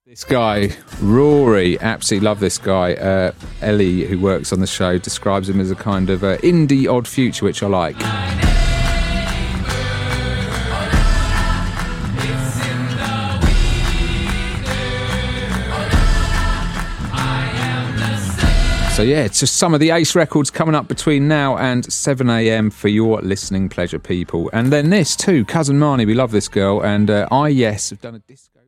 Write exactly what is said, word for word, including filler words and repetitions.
This guy, Rory, absolutely love this guy. Uh, Ellie, who works on the show, describes him as a kind of uh, indie odd future, which I like. So yeah, it's just some of the Ace records coming up between now and seven a.m. for your listening pleasure, people. And then this too, Cousin Marnie, we love this girl, and uh, I, Yes, have done a disco.